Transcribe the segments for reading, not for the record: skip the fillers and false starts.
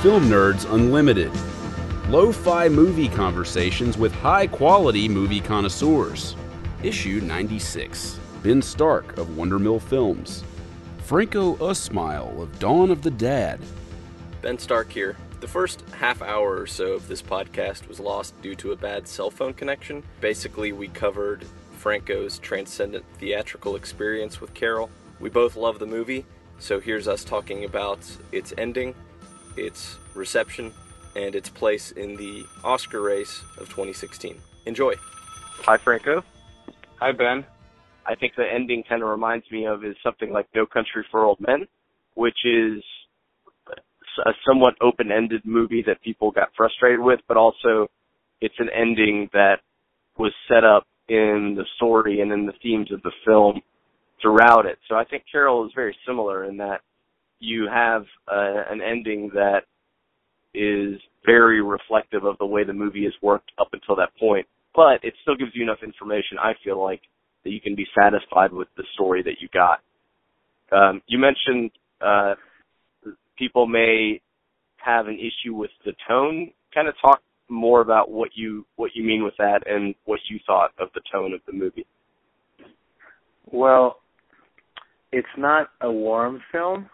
Film Nerds Unlimited. Lo-fi movie conversations with high-quality movie connoisseurs. Issue 96. Ben Stark of Wondermill Films. Franco Usmile of Dawn of the Dad. Ben Stark here. The first half hour or so of this podcast was lost due to a bad cell phone connection. Basically, we covered Franco's transcendent theatrical experience with Carol. We both love the movie, so here's us talking about its ending, its reception, and its place in the Oscar race of 2016. Enjoy. Hi, Franco. Hi, Ben. I think the ending kind of reminds me of is something like No Country for Old Men, which is a somewhat open-ended movie that people got frustrated with, but also it's an ending that was set up in the story and in the themes of the film throughout it. So I think Carol is very similar in that you have an ending that is very reflective of the way the movie has worked up until that point, but it still gives you enough information, I feel like, that you can be satisfied with the story that you got. You mentioned people may have an issue with the tone. Kind of talk more about what you mean with that and what you thought of the tone of the movie. Well, it's not a warm film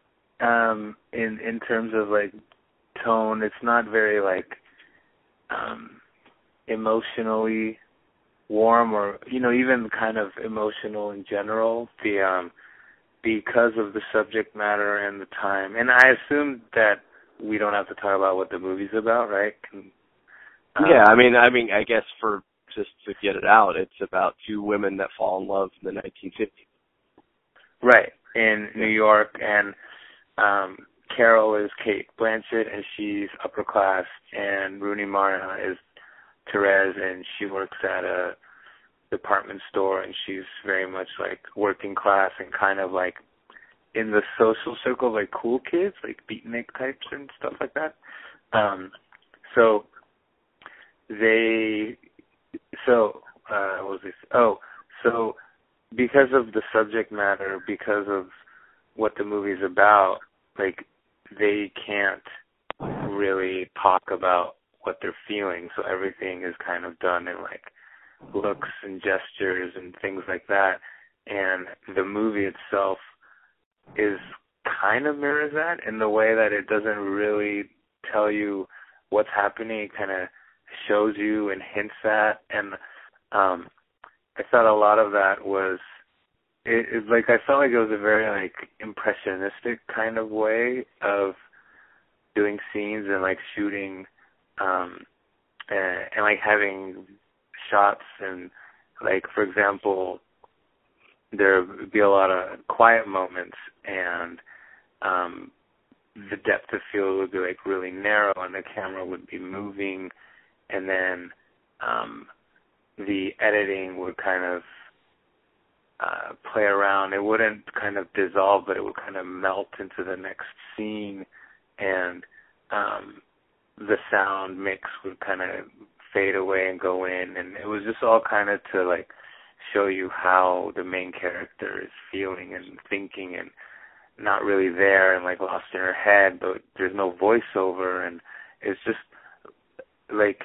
in terms of like tone. It's not very like emotionally warm or even kind of emotional in general. Because of the subject matter and the time. And I assume that we don't have to talk about what the movie's about, right? Yeah, I mean, I guess for just to get it out, it's about two women that fall in love in the 1950s. Right, in New York, and Carol is Kate Blanchett, and she's upper class, and Rooney Mara is Therese, and she works at a department store, and she's very much like working class and kind of like in the social circle of like cool kids, like beatnik types and stuff like that. So because of the subject matter, because of what the movie's about, like they can't really talk about what they're feeling, so everything is kind of done in like looks and gestures and things like that. And the movie itself is kind of mirrors that in the way that it doesn't really tell you what's happening. It kind of shows you and hints at. And I thought a lot of that was I felt like it was a very like impressionistic kind of way of doing scenes and like shooting and like having shots, and like for example there would be a lot of quiet moments, and the depth of field would be like really narrow and the camera would be moving, and then the editing would kind of play around. It wouldn't kind of dissolve, but it would kind of melt into the next scene, and the sound mix would kind of fade away and go in, and it was just all kind of to like show you how the main character is feeling and thinking and not really there and like lost in her head, but there's no voiceover, and it's just like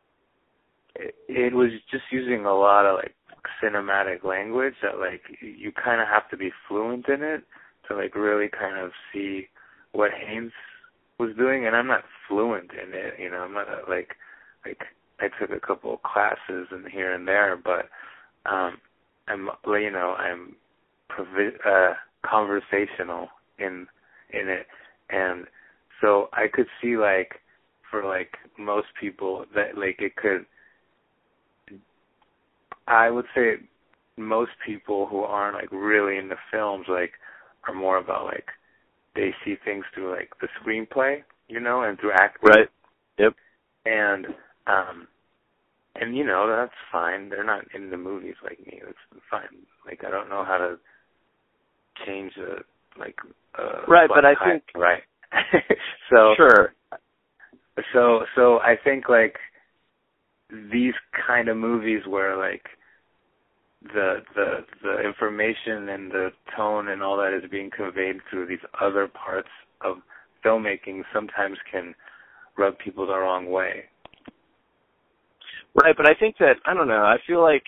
it was just using a lot of like cinematic language that like you kind of have to be fluent in it to like really kind of see what Haynes was doing. And I'm not fluent in it, I'm not like I took a couple of classes and here and there, but I'm conversational in it, and so I could see like for like most people that like it could. I would say most people who aren't like really into films like are more about like they see things through like the screenplay, and through acting. Right. Yep. And that's fine. They're not into movies like me. That's fine. Like I don't know how to change right, but I think right. So sure. So I think like these kind of movies where like the information and the tone and all that is being conveyed through these other parts of filmmaking sometimes can rub people the wrong way. Right, but I think that, I don't know, I feel like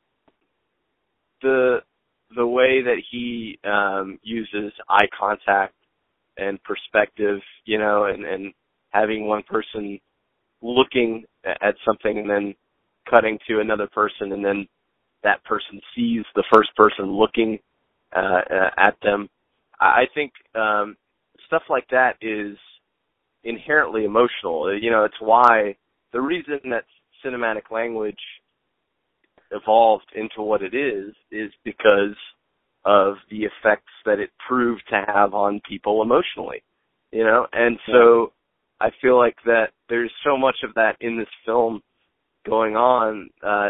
the way that he uses eye contact and perspective, you know, and having one person looking at something and then cutting to another person, and then that person sees the first person looking at them. I think stuff like that is inherently emotional. You know, it's why the reason that cinematic language evolved into what it is because of the effects that it proved to have on people emotionally, you know? And so I feel like that there's so much of that in this film going on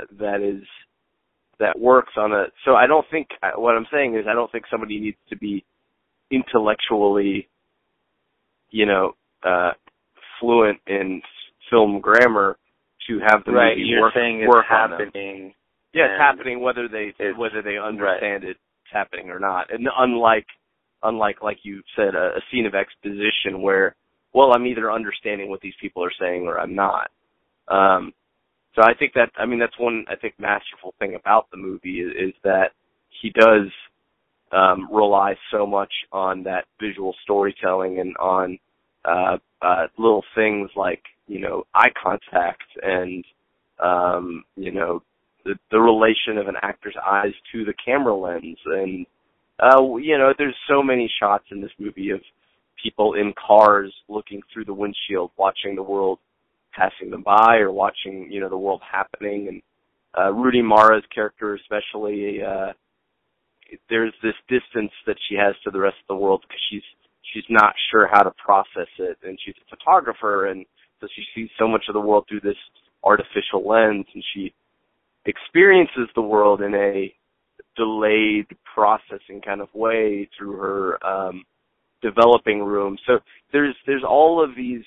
that works on a, so I don't think, what I'm saying is I don't think somebody needs to be intellectually, you know, fluent in film grammar to have the right, movie you're work, saying work it's on happening. them. Yeah, it's happening whether they understand it's happening or not. And unlike like you said, a scene of exposition where, well, I'm either understanding what these people are saying or I'm not. So I think that, I mean, that's one, I think, masterful thing about the movie is that he does rely so much on that visual storytelling and on little things like, you know, eye contact and, you know, the relation of an actor's eyes to the camera lens. And, you know, there's so many shots in this movie of people in cars looking through the windshield, watching the world passing them by or watching, you know, the world happening. And Rudy Mara's character especially, there's this distance that she has to the rest of the world because she's not sure how to process it. And she's a photographer, and so she sees so much of the world through this artificial lens, and she experiences the world in a delayed processing kind of way through her developing room. So there's all of these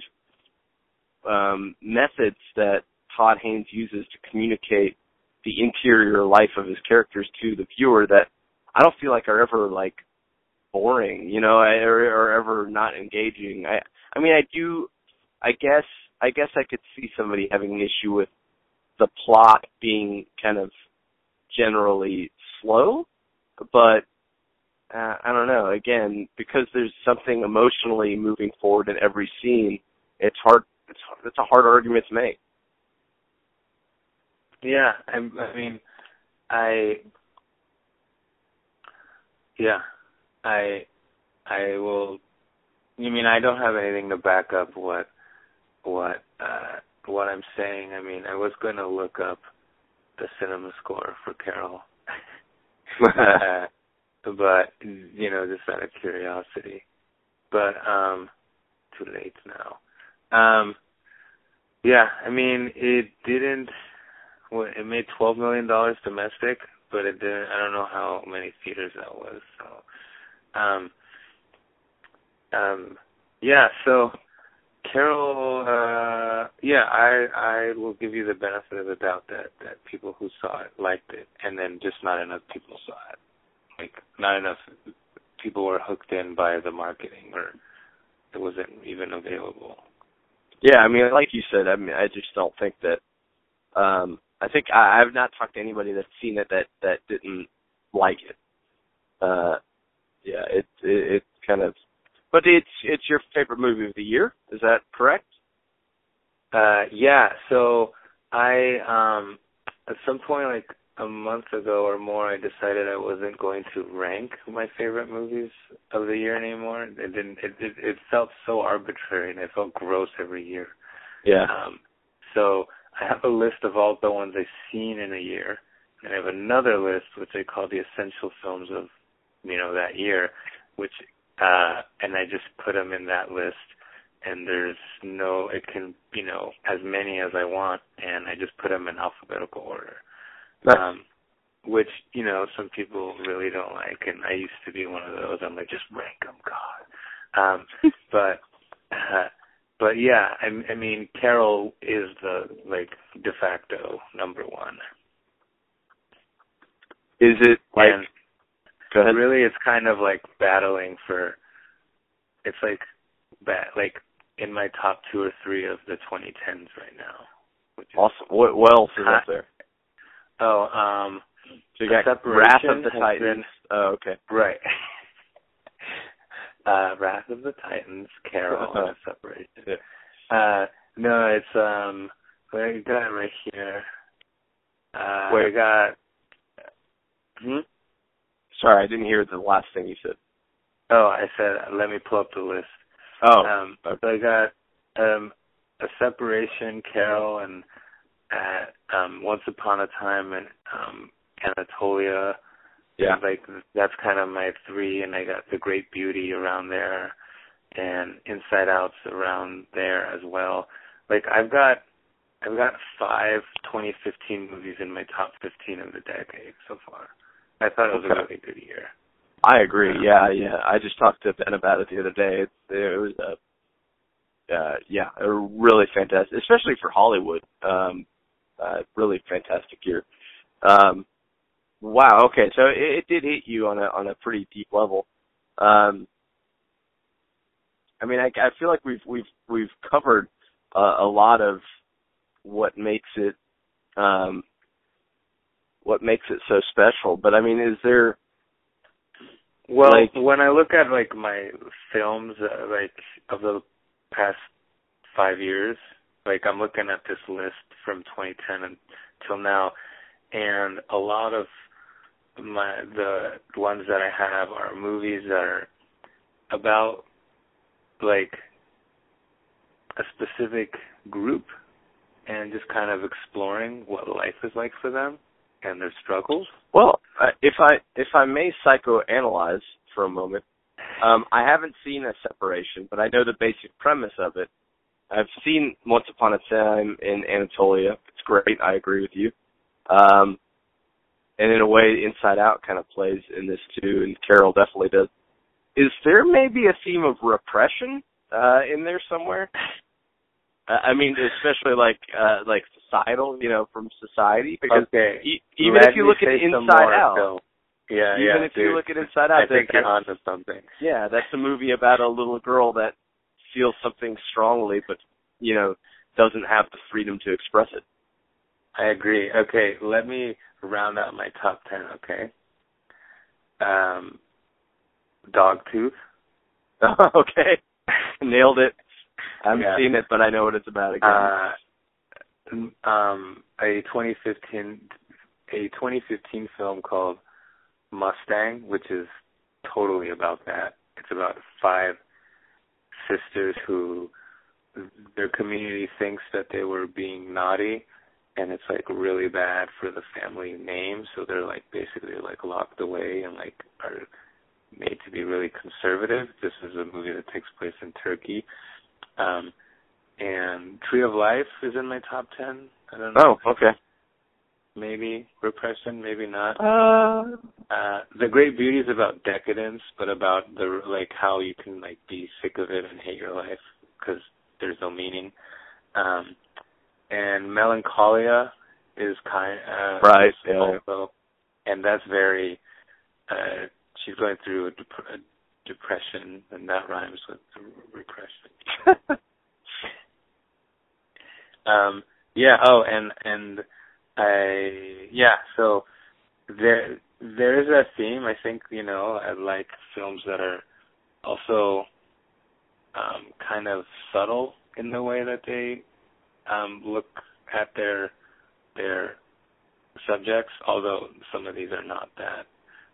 methods that Todd Haynes uses to communicate the interior life of his characters to the viewer that I don't feel like are ever like boring, you know, or ever not engaging. I mean, I guess I could see somebody having an issue with the plot being kind of generally slow, but I don't know. Again, because there's something emotionally moving forward in every scene, it's hard. It's a hard argument to make. Yeah, I mean, I will. You mean I don't have anything to back up what I'm saying. I mean, I was going to look up the cinema score for Carol, but you know, just out of curiosity. But too late now. Yeah, I mean, it didn't. Well, it made $12 million domestic, but it didn't. I don't know how many theaters that was. So, yeah. So, Carol. I will give you the benefit of the doubt that people who saw it liked it, and then just not enough people saw it. Like, not enough people were hooked in by the marketing, or it wasn't even available. Yeah, I mean, like you said, I mean, I just don't think that. I think I've not talked to anybody that's seen it that didn't like it. Yeah, it kind of, but it's your favorite movie of the year. Is that correct? Yeah. So I at some point, like a month ago or more, I decided I wasn't going to rank my favorite movies of the year anymore. It felt so arbitrary, and it felt gross every year. Yeah. So I have a list of all the ones I've seen in a year, and I have another list which I call the essential films of, you know, that year, which and I just put them in that list. And there's no, it can, you know, as many as I want, and I just put them in alphabetical order. Which, you know, some people really don't like, and I used to be one of those. I'm like, just rank them, God. But yeah, I mean, Carol is the, like, de facto number one. Is it like, and go ahead. Really, it's kind of like battling for, it's like like in my top 2 or 3 of the 2010s right now. Which is awesome. What else is up there? Oh, so you got Wrath of the Titans. Oh, okay. Right. Wrath of the Titans, Carol, and Separation. Yeah. No, it's what I got right here. Wait. I got. Sorry, I didn't hear the last thing you said. Oh, I said let me pull up the list. Oh. Okay. So I got A Separation, Carol, and Once Upon a Time in Anatolia. Yeah. Like that's kind of my 3, and I got The Great Beauty around there, and Inside Out's around there as well. Like I've got 5 2015 movies in my top 15 of the decade so far. I thought it was a really good year. I agree. Yeah. I just talked to Ben about it the other day. It was a really fantastic, especially for Hollywood. Really fantastic year. Wow. Okay. So it did hit you on a pretty deep level. I mean, I feel like we've covered a lot of what makes it so special. But I mean, is there? Well, when I look at like my films, like of the past 5 years, like I'm looking at this list from 2010 until now, and a lot of the ones that I have are movies that are about like a specific group and just kind of exploring what life is like for them and their struggles. Well, if I may psychoanalyze for a moment, I haven't seen A Separation, but I know the basic premise of it. I've seen Once Upon a Time in Anatolia. It's great. I agree with you. And in a way, Inside Out kind of plays in this too, and Carol definitely does. Is there maybe a theme of repression in there somewhere? I mean, especially like societal, from society. Because even if you look at Inside Out, even if you look at Inside Out, I think you're onto something. Yeah, that's a movie about a little girl that feels something strongly, but doesn't have the freedom to express it. I agree. Okay, let me round out my top 10. Okay. Dogtooth. Okay, nailed it. I haven't seen it, but I know what it's about again. A 2015 film called Mustang, which is totally about that. It's about 5 sisters who their community thinks that they were being naughty, and it's like really bad for the family name, so they're like basically like locked away and like are made to be really conservative. This is a movie that takes place in Turkey. And Tree of Life is in my top 10. I don't know. Oh, okay. Maybe repression, maybe not. The Great Beauty is about decadence, but about how you can like be sick of it and hate your life because there's no meaning. And Melancholia is right. Also, and that's very. She's going through a depression, and that rhymes with repression. So there is that theme. I think, I like films that are also kind of subtle in the way that they look at their subjects, although some of these are not that.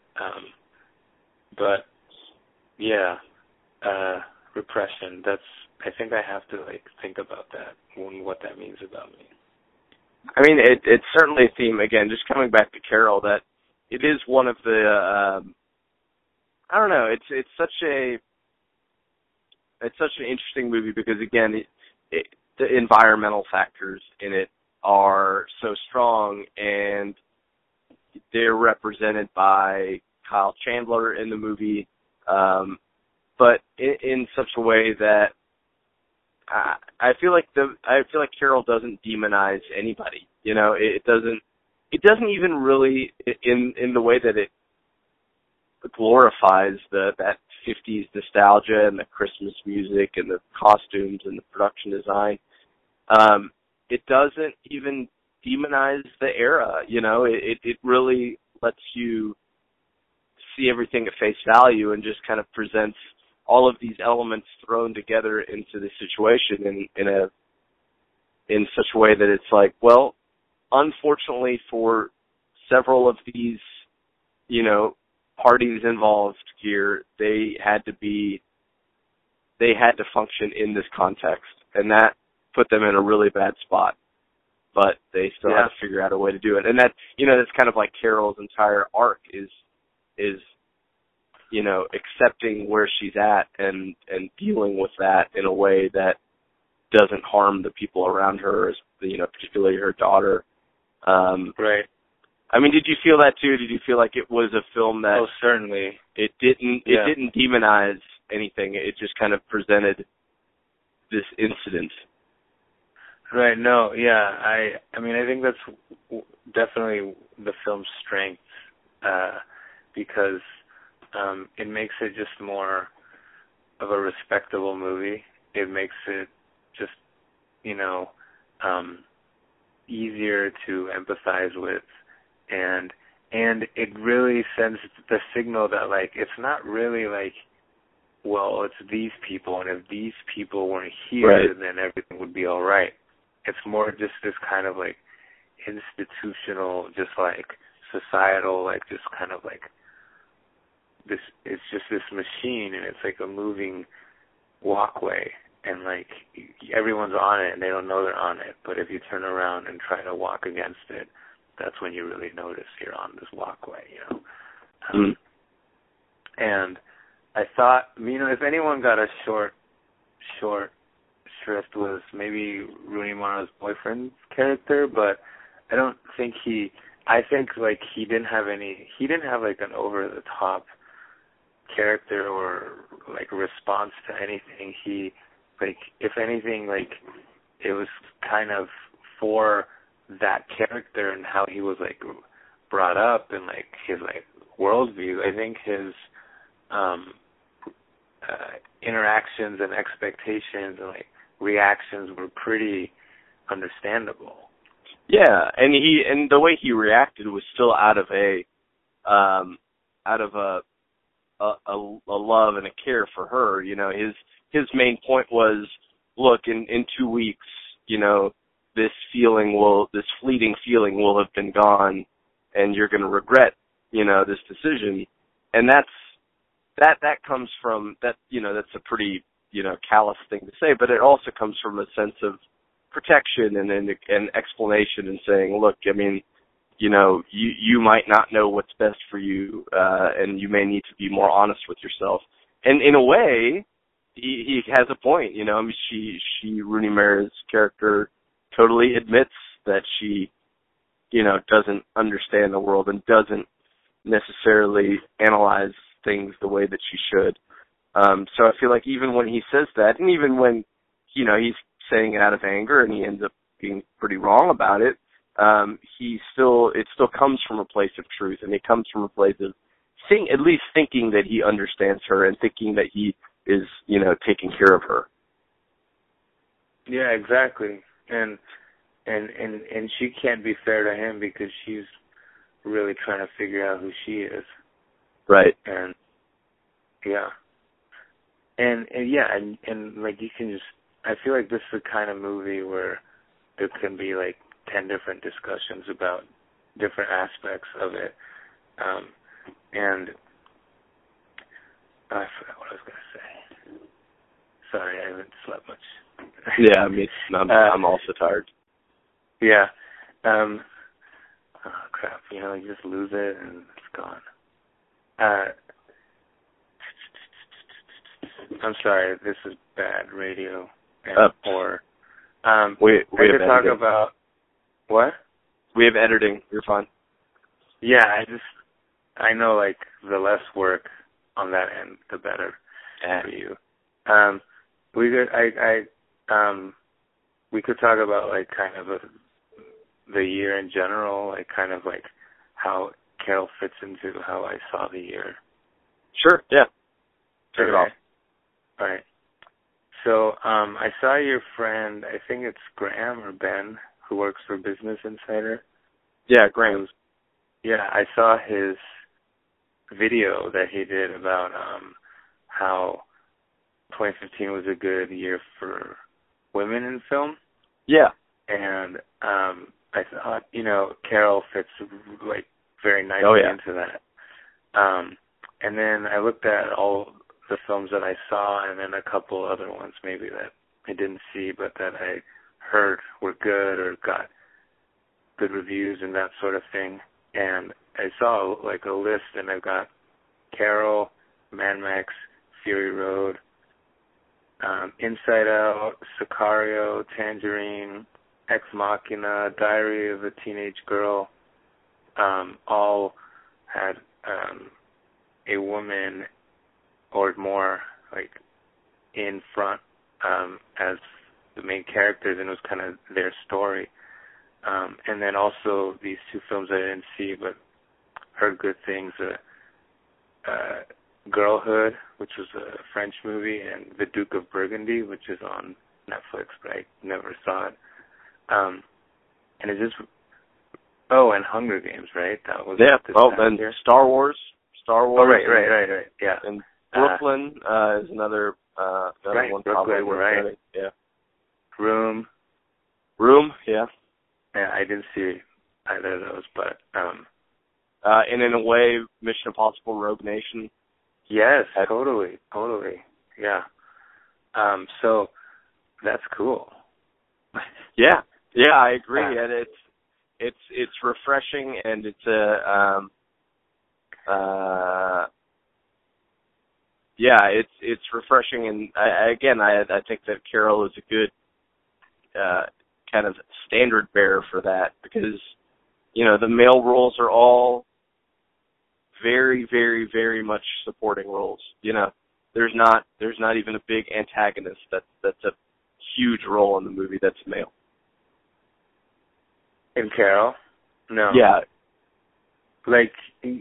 But yeah, repression, I think I have to think about that and what that means about me. I mean, it's certainly a theme, again, just coming back to Carol, that it is one of the, I don't know, it's such an interesting movie because, again, the environmental factors in it are so strong, and they're represented by Kyle Chandler in the movie, but in such a way that I feel like Carol doesn't demonize anybody. It doesn't even really in the way that it glorifies that 50s nostalgia and the Christmas music and the costumes and the production design. It doesn't even demonize the era, you know. It really lets you see everything at face value and just kind of presents all of these elements thrown together into the situation in such a way that it's like, well, unfortunately for several of these, you know, parties involved here, they had to function in this context, and that put them in a really bad spot. But they still had to figure out a way to do it. And that, you know, that's kind of like Carol's entire arc is, you know, accepting where she's at and dealing with that in a way that doesn't harm the people around her, you know, particularly her daughter. Right. I mean, did you feel that too? Did you feel like it was a film that? Oh, certainly. It didn't demonize anything. It just kind of presented this incident. Right. No. Yeah. I mean, I think that's definitely the film's strength, because it makes it just more of a respectable movie. It makes it just, you know, easier to empathize with, and it really sends the signal that, like, it's not really like, well, it's these people, and if these people weren't here, right, then everything would be all right. It's more just this kind of like institutional, just like societal, like just kind of like this. It's just this machine, and it's like a moving walkway, and like everyone's on it, and they don't know they're on it. But if you turn around and try to walk against it, that's when you really notice you're on this walkway, you know. And I thought, you know, if anyone got a short shrift was maybe Rooney Mara's boyfriend's character, but I don't think I think like he didn't have like an over the top character or like response to anything. He, like, if anything, like it was kind of for that character and how he was like brought up and like his like worldview. I think his interactions and expectations and like reactions were pretty understandable. Yeah, and the way he reacted was still out of a love and a care for her. You know, his main point was, look, in 2 weeks, you know, this fleeting feeling will have been gone, and you're going to regret, you know, this decision. And that comes from that, you know, that's a pretty, you know, callous thing to say, but it also comes from a sense of protection and explanation and saying, look, I mean, you know, you might not know what's best for you, and you may need to be more honest with yourself. And in a way, he has a point, you know. I mean, Rooney Mara's character totally admits that she, you know, doesn't understand the world and doesn't necessarily analyze things the way that she should. So I feel like even when he says that, and even when, you know, he's saying it out of anger and he ends up being pretty wrong about it, it still comes from a place of truth, and it comes from a place of at least thinking that he understands her and thinking that he is, you know, taking care of her. Yeah, exactly. And she can't be fair to him because she's really trying to figure out who she is. Right. And yeah. And like you can just, I feel like this is the kind of movie where there can be like 10 different discussions about different aspects of it. And I forgot what I was going to say. Sorry, I haven't slept much. Yeah, I mean, I'm also tired. Yeah. Oh, crap. You know, you just lose it and it's gone. I'm sorry, this is bad radio and horror. We could talk about what? We have editing. You're fine. Yeah, I know, like, the less work on that end, the better for you. We could talk about like kind of the year in general, like kind of like how Carol fits into how I saw the year. Sure. Yeah. Check it off. All right. So I saw your friend, I think it's Graham or Ben, who works for Business Insider. Yeah, Graham. Yeah, I saw his video that he did about how 2015 was a good year for women in film. Yeah. And I thought, Carol fits like very nicely into that. And then I looked at all the films that I saw, and then a couple other ones maybe that I didn't see, but that I heard were good or got good reviews and that sort of thing. And I saw like a list, and I've got Carol, Mad Max, Fury Road, Inside Out, Sicario, Tangerine, Ex Machina, Diary of a Teenage Girl, all had a woman or more like in front as the main characters, and it was kind of their story. And then also these two films I didn't see but heard good things, Girlhood, which was a French movie, and The Duke of Burgundy, which is on Netflix, but I never saw it. And it just, and Hunger Games, right? That was and Star Wars. Oh, right. Yeah. And Brooklyn is another one. Brooklyn, right. Study. Yeah. Room, yeah. Yeah, I didn't see either of those, but and in a way, Mission Impossible: Rogue Nation. Yes, totally, yeah. So that's cool. Yeah, I agree, and it's refreshing, and it's it's refreshing, and I think that Carol is a good kind of standard bearer for that, because the male roles are all very, very, very much supporting roles. There's not even a big antagonist that's a huge role in the movie that's male. In Carol? No. Yeah. Like,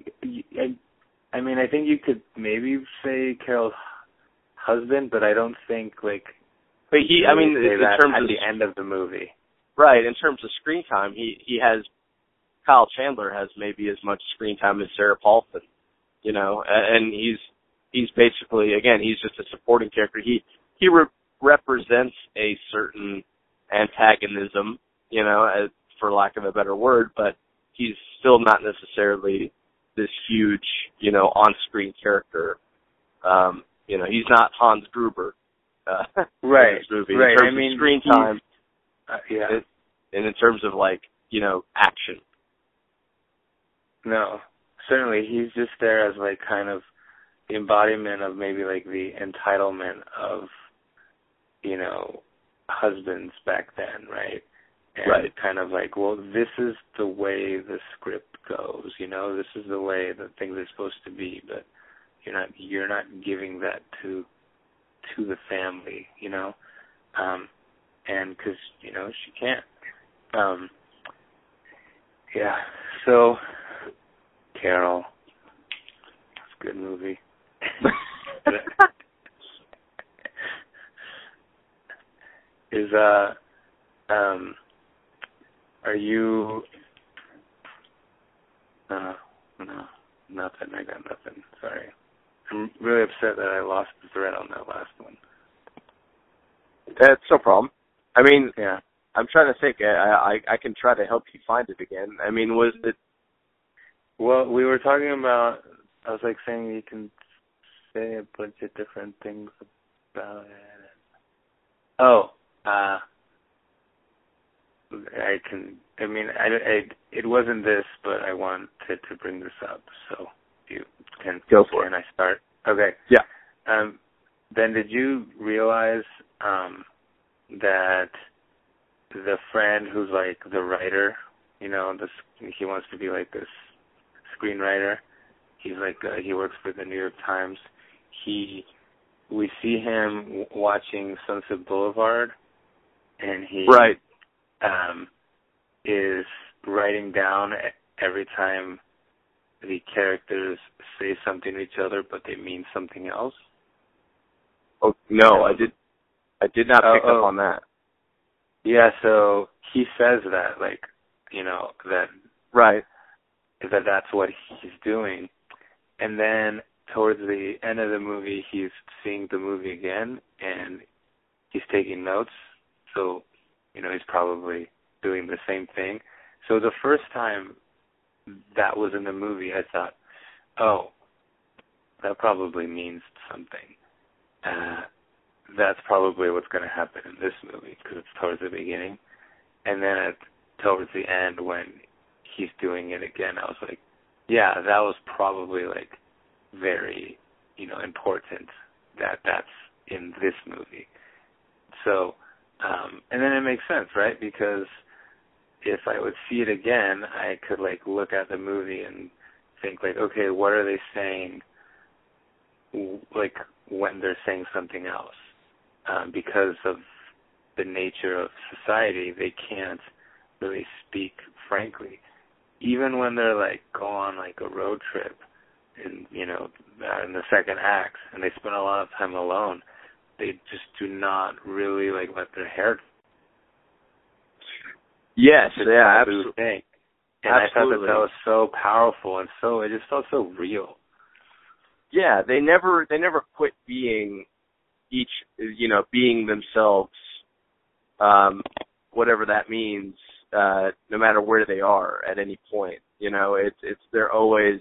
I mean, I think you could maybe say Carol's husband, but I don't think like. But in terms at of the end of the movie. Right. In terms of screen time, he has. Kyle Chandler has maybe as much screen time as Sarah Paulson, and he's basically, again, he's just a supporting character. He represents a certain antagonism, for lack of a better word, but he's still not necessarily this huge, on-screen character. He's not Hans Gruber. Right. In this movie. Right. In terms of screen time, and in terms of action. No, certainly he's just there as like kind of the embodiment of maybe like the entitlement of, husbands back then, right? And right. Kind of like, well, this is the way the script goes, this is the way that things are supposed to be, but you're not giving that to the family, and because she can't. Yeah. So. Carol. It's a good movie. Are you no, nothing. I got nothing. Sorry. I'm really upset that I lost the thread on that last one. That's no problem. I mean, yeah. I'm trying to think. I can try to help you find it again. I mean, was it? Well, we were talking about, I was like saying you can say a bunch of different things about it. It wasn't this, but I wanted to bring this up, so you can go for it. Can I start? Okay. Yeah. Then did you realize that the friend who's like the writer, he wants to be like this screenwriter. He's like he works for the New York Times. We see him watching Sunset Boulevard, and he right. Is writing down every time the characters say something to each other, but they mean something else. Oh no, I did not pick up on that. Yeah, so he says that, like, you know, that right, that's what he's doing, and then towards the end of the movie, he's seeing the movie again, and he's taking notes. So, you know, he's probably doing the same thing. So the first time that was in the movie, I thought, oh, that probably means something. That's probably what's going to happen in this movie because it's towards the beginning. And then towards the end when he's doing it again, I was like, yeah, that was probably like very, you know, important that that's in this movie. So, and then it makes sense, right? Because if I would see it again, I could like look at the movie and think like, okay, what are they saying? Like when they're saying something else, because of the nature of society, they can't really speak frankly. Even when they're like go on like a road trip, in you know in the second act, and they spend a lot of time alone, they just do not really like let their hair. Yes, yeah, absolutely. And absolutely. I thought that was so powerful, and so it just felt so real. Yeah, they never quit being being themselves, whatever that means, no matter where they are at any point. You know, they're always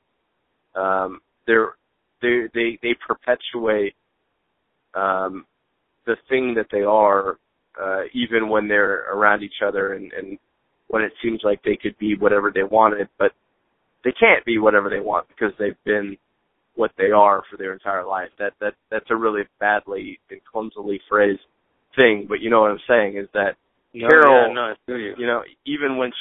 they perpetuate the thing that they are, even when they're around each other and when it seems like they could be whatever they wanted, but they can't be whatever they want because they've been what they are for their entire life. That's a really badly and clumsily phrased thing, but you know what I'm saying is that Carol, you know, even when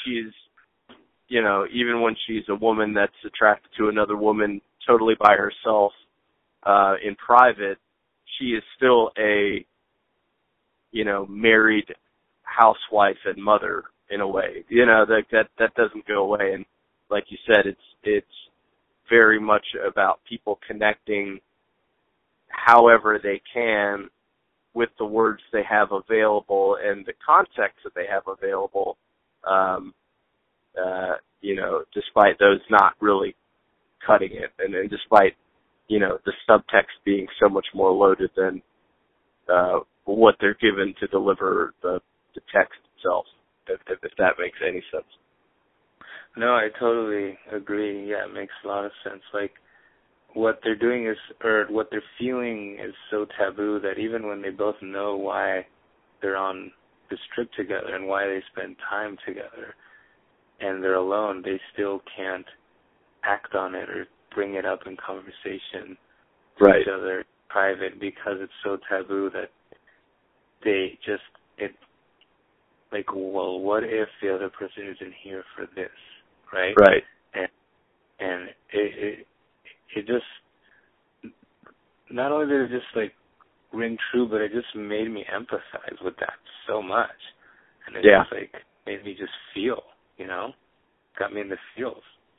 she's a woman that's attracted to another woman totally by herself, in private, she is still a, you know, married housewife and mother in a way. You know, that doesn't go away. And like you said, it's very much about people connecting however they can with the words they have available and the context that they have available, you know, despite those not really cutting it, and despite, you know, the subtext being so much more loaded than what they're given to deliver the text itself, if that makes any sense. No, I totally agree. Yeah, it makes a lot of sense. Like, what they're doing is, or what they're feeling is so taboo that even when they both know why they're on this trip together and why they spend time together and they're alone, they still can't act on it or bring it up in conversation to each other private because it's so taboo that they just, like, well, what if the other person isn't here for this, right? Right. And it just, not only did it just, like, ring true, but it just made me empathize with that so much. And it just, like, made me just feel, you know? Got me in the feels.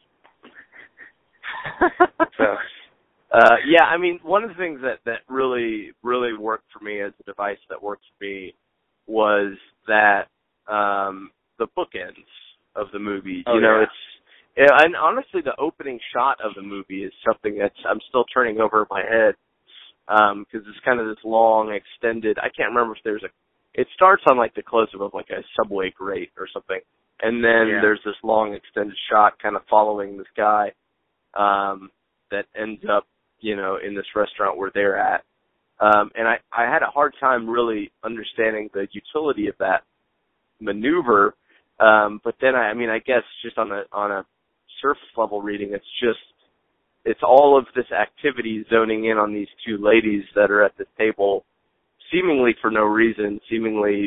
So, yeah, I mean, one of the things that really, really worked for me as a device that worked for me was that the bookends of the movie. And honestly, the opening shot of the movie is something that's I'm still turning over in my head because it's kind of this long, extended. I can't remember if there's it starts on like the close-up of like a subway grate or something, and then there's this long, extended shot kind of following this guy that ends up, you know, in this restaurant where they're at. And I had a hard time really understanding the utility of that maneuver. But then I guess just on a surface level reading, it's all of this activity zoning in on these two ladies that are at the table, seemingly for no reason, seemingly,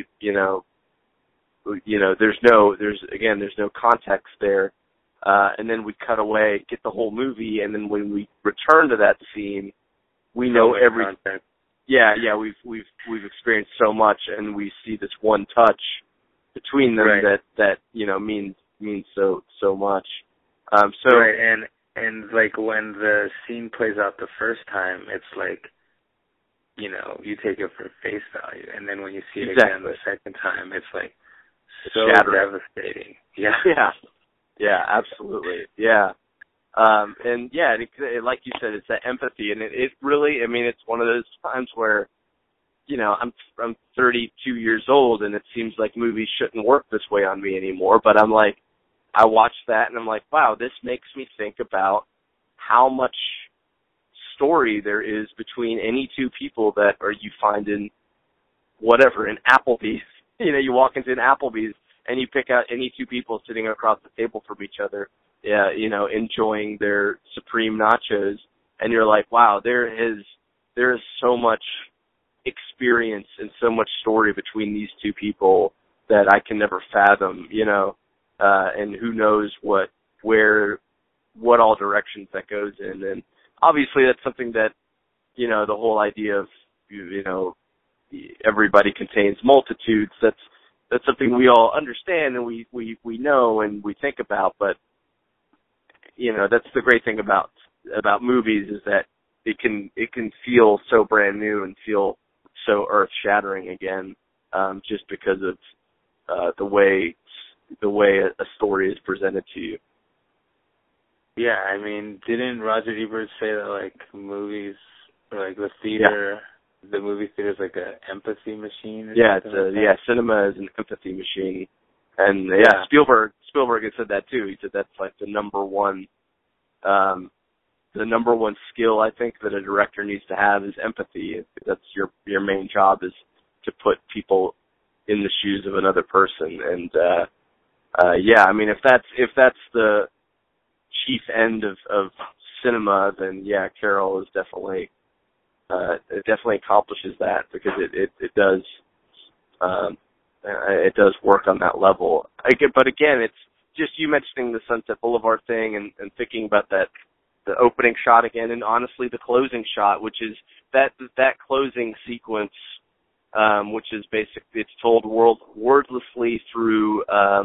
there's no context there. And then we cut away, get the whole movie, and then when we return to that scene, we know everything. Yeah, we've experienced so much, and we see this one touch between them that means so much. And like when the scene plays out the first time, it's like you take it for face value, and then when you see it Exactly. again the second time, it's like It's so shattering. devastating. Yeah. Yeah, absolutely. Yeah. And yeah, like you said, it's that empathy, and it really, I mean, it's one of those times where, I'm 32 years old, and it seems like movies shouldn't work this way on me anymore, but I'm like, I watch that, and I'm like, wow, this makes me think about how much story there is between any two people you find in whatever, in Applebee's. You walk into an Applebee's, and you pick out any two people sitting across the table from each other, enjoying their supreme nachos, and you're like, wow, there is so much experience and so much story between these two people that I can never fathom, and who knows what all directions that goes in. And obviously that's something that, the whole idea of, everybody contains multitudes, that's something we all understand and we know and we think about, but that's the great thing about movies, is that it can feel so brand new and feel so earth shattering again, just because of the way a story is presented to you. Yeah, I mean, didn't Roger Ebert say that like movies, or like the theater, the movie theater is like an empathy machine? Cinema is an empathy machine, and Spielberg had said that too. He said that's like the number one skill I think that a director needs to have is empathy. That's your main job, is to put people in the shoes of another person. And I mean, if that's the chief end of cinema, then Carol is definitely it definitely accomplishes that, because it does work on that level. But again, it's just you mentioning the Sunset Boulevard thing and thinking about the opening shot again, and honestly the closing shot, which is that closing sequence, which is basically, it's told wordlessly through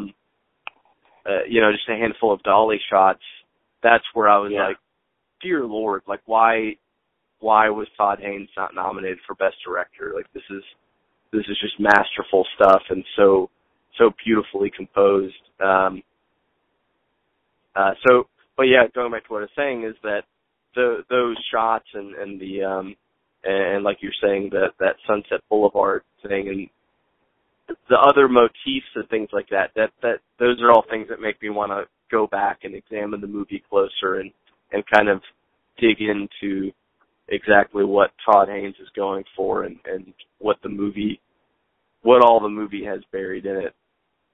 just a handful of dolly shots. That's where I was like, dear Lord, like why was Todd Haynes not nominated for Best Director? Like this is just masterful stuff and so beautifully composed. But going back to what I was saying, is that those shots and the and like you're saying, that Sunset Boulevard thing and the other motifs and things like that those are all things that make me want to go back and examine the movie closer and kind of dig into exactly what Todd Haynes is going for and what all the movie has buried in it.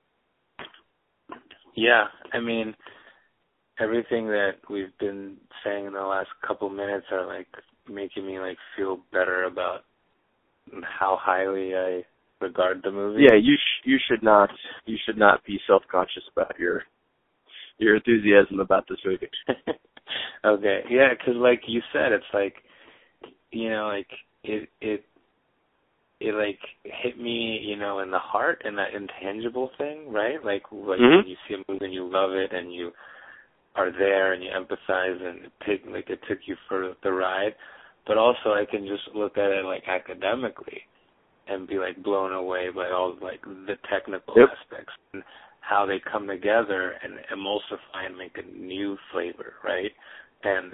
Yeah, I mean, everything that we've been saying in the last couple minutes are like making me like feel better about how highly I regard the movie. Yeah, you should not be self-conscious about your enthusiasm about this movie. Okay, yeah, because like you said, it's like, like it like hit me, in the heart, and that intangible thing, right? Like when you see a movie and you love it and you are there and you empathize and it took you for the ride, but also I can just look at it like academically and be like blown away by all like the technical aspects and how they come together and emulsify and make a new flavor, right? And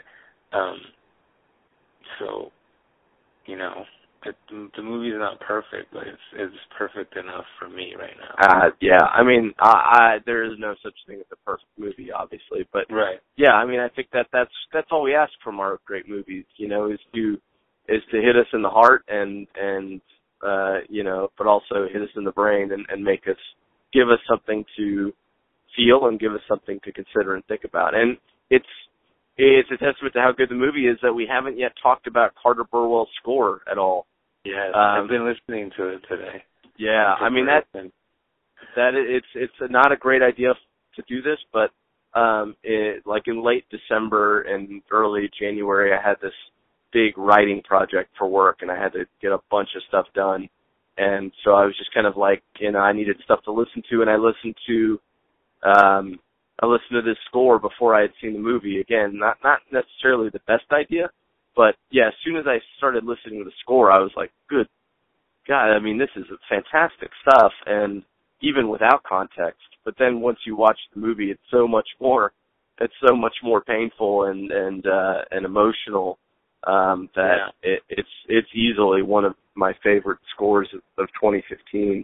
so, the movie's not perfect, but it's perfect enough for me right now. I mean, there is no such thing as a perfect movie, obviously, but right. Yeah, I mean, I think that's all we ask from our great movies, is to hit us in the heart and but also hit us in the brain and give us something to feel and give us something to consider and think about. And it's a testament to how good the movie is that we haven't yet talked about Carter Burwell's score at all. Yeah, I've been listening to it today. Yeah, I mean it's not a great idea to do this, but like in late December and early January, I had this big writing project for work, and I had to get a bunch of stuff done, and so I was just kind of like, I needed stuff to listen to, and I listened to this score before I had seen the movie. Again, not necessarily the best idea, But yeah, as soon as I started listening to the score, I was like, good God, I mean, this is fantastic stuff, and even without context. But then once you watch the movie, it's so much more painful and emotional, that it's easily one of my favorite scores of 2015.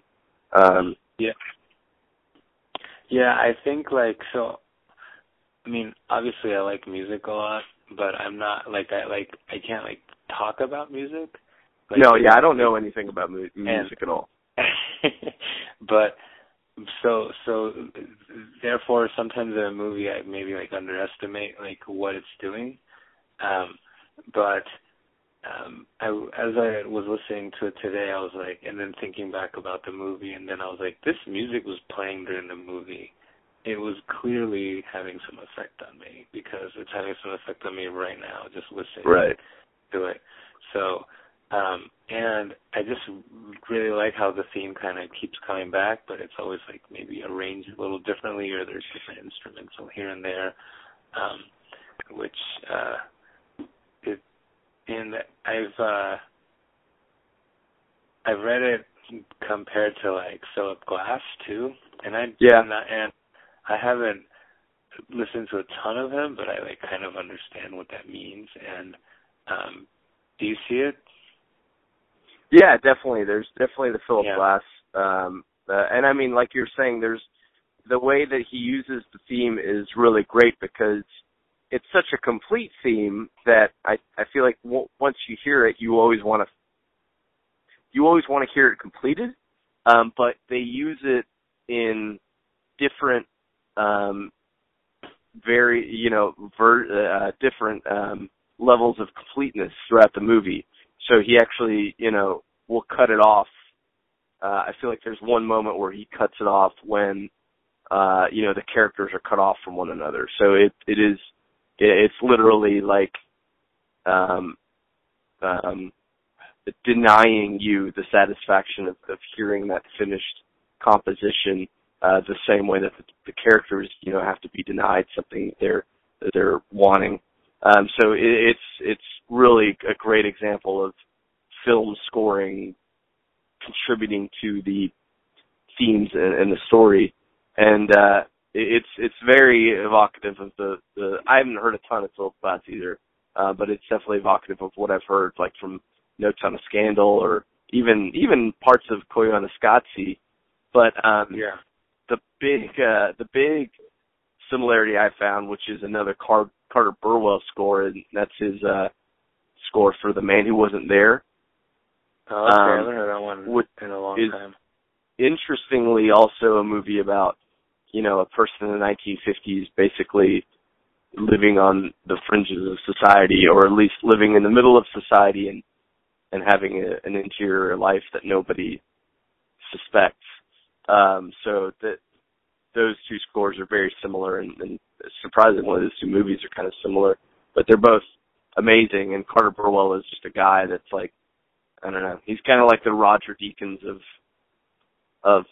I think I mean, obviously I like music a lot, but I'm not I can't talk about music. I don't know anything about music at all. But so therefore, sometimes in a movie I maybe underestimate what it's doing. But as I was listening to it today, I was and then thinking back about the movie, and then I was this music was playing during the movie. It was clearly having some effect on me, because it's having some effect on me right now, just listening to it. So, and I just really like how the theme kind of keeps coming back, but it's always maybe arranged a little differently, or there's different instruments here and there, which and I've read it compared to Philip Glass too, and I haven't listened to a ton of him, but I kind of understand what that means. And do you see it? Yeah, definitely. There's definitely the Philip Glass, and I mean, like you're saying, there's the way that he uses the theme is really great, because it's such a complete theme that I feel like once you hear it, you always want to hear it completed. But they use it in different, different levels of completeness throughout the movie. So he actually, will cut it off. I feel like there's one moment where he cuts it off when, the characters are cut off from one another. So it's literally denying you the satisfaction of hearing that finished composition, the same way that the characters, have to be denied something they're wanting. So it's really a great example of film scoring contributing to the themes and the story, and it's very evocative of the. I haven't heard a ton of Philip Glass either, but it's definitely evocative of what I've heard, from No Ton of Scandal, or even parts of Koyaanisqatsi. But the big similarity I found, which is another Carter Burwell score, and that's his score for The Man Who Wasn't There. Oh, okay. I haven't heard that one in a long time. Interestingly, also a movie about, a person in the 1950s basically living on the fringes of society, or at least living in the middle of society and having an interior life that nobody suspects. So that those two scores are very similar, and surprisingly, those two movies are kind of similar, but they're both amazing. And Carter Burwell is just a guy that's I don't know, he's kind of like the Roger Deakins of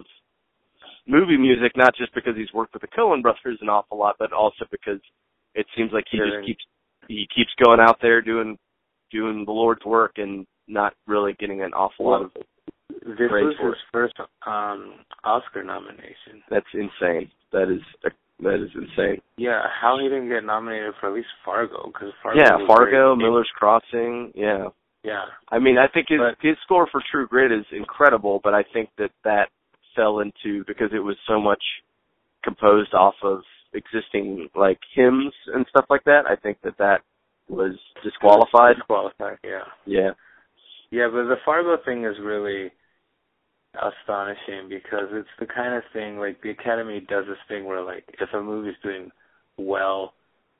movie music, not just because he's worked with the Coen brothers an awful lot, but also because it seems like he keeps going out there doing the Lord's work and not really getting an awful lot of this was his first Oscar nomination. That's insane. That is insane. Yeah, how he didn't get nominated for at least Fargo, because Fargo, Miller's Crossing, yeah. I mean, I think his score for True Grit is incredible, but I think that fell into, because it was so much composed off of existing hymns and stuff like that. I think that was disqualified. Yeah. Yeah, but the Fargo thing is really astonishing, because it's the kind of thing, the Academy does this thing where, if a movie's doing well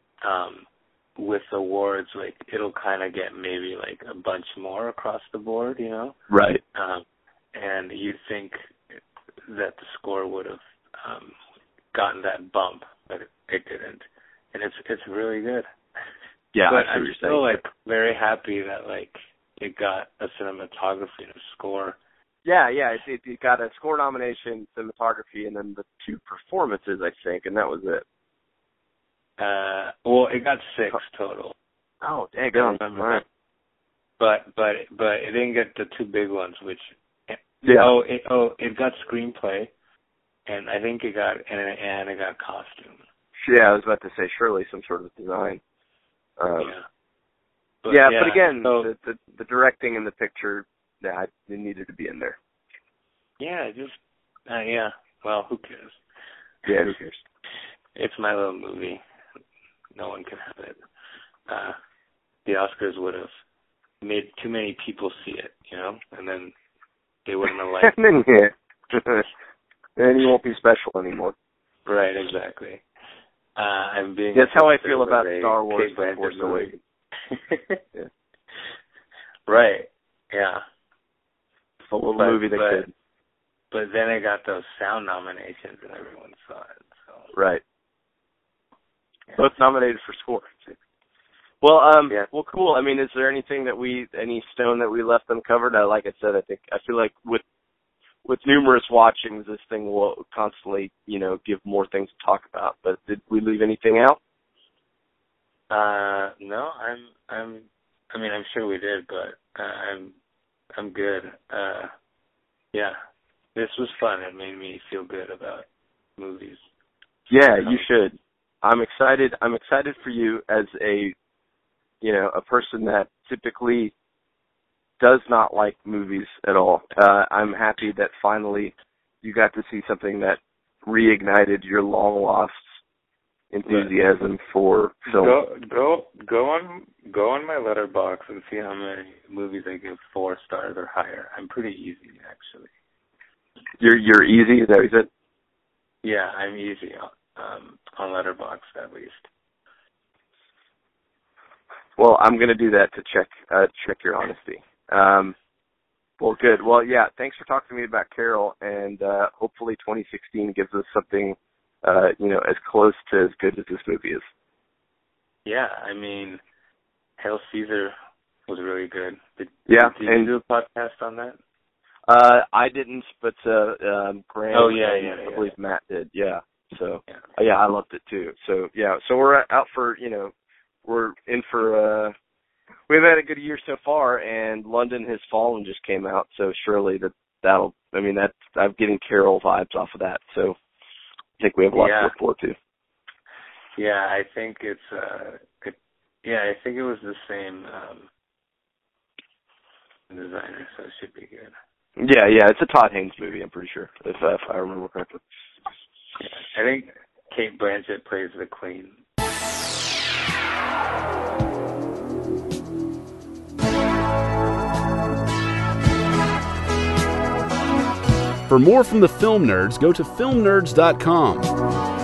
with awards, it'll kind of get maybe, a bunch more across the board, Right. And you'd think that the score would have gotten that bump, but it didn't. And it's really good. Yeah, but I'm still, very happy that, it got a cinematography and a score. Yeah, it got a score nomination, cinematography, and then the two performances, I think, and that was it. Well, it got 6 total. Oh, dang, I remember all right. But it didn't get the two big ones, which it got screenplay, and I think it got costume. Yeah, I was about to say surely some sort of design. But again, so, the directing and the picture, it needed to be in there. Yeah, just well, who cares? Yeah, who cares? It's my little movie. No one can have it. The Oscars would have made too many people see it, and then they wouldn't have liked it. Then you won't be special anymore. Right, exactly. I'm being. That's how I feel about Star Wars: The Force Awakens. Yeah. Right. Yeah. It's a little movie that could. But then I got those sound nominations, and everyone saw it. So. Right. Yeah. Both nominated for score. Well, yeah. Well, cool. I mean, is there anything any stone that we left uncovered? Like I said, I feel like with numerous watchings, this thing will constantly, give more things to talk about. But did we leave anything out? No, I'm sure we did, but I'm good. Yeah, this was fun. It made me feel good about movies. Yeah, you should. I'm excited. I'm excited for you as a person that typically does not like movies at all. I'm happy that finally you got to see something that reignited your long lost enthusiasm for film. Go on my Letterboxd and see how many movies I give 4 stars or higher. I'm pretty easy, actually. You're easy, is that what you said? Yeah, I'm easy on Letterboxd at least. Well, I'm going to do that to check your honesty. Well, good. Well, yeah, thanks for talking to me about Carol, and hopefully 2016 gives us something, as close to as good as this movie is. Yeah, Hail Caesar was really good. Did you do a podcast on that? I didn't, but Graham, I believe Matt did. Yeah. So I loved it too. So so we're out for we're in for we've had a good year so far, and London Has Fallen just came out, so surely that'll I'm getting Carol vibes off of that. So I think we have a lot to look forward to. Yeah, I think it's I think it was the same designer, so it should be good. Yeah, it's a Todd Haynes movie, I'm pretty sure, if I remember correctly. Yeah, I think Cate Blanchett plays the queen. For more from the Film Nerds, go to filmnerds.com.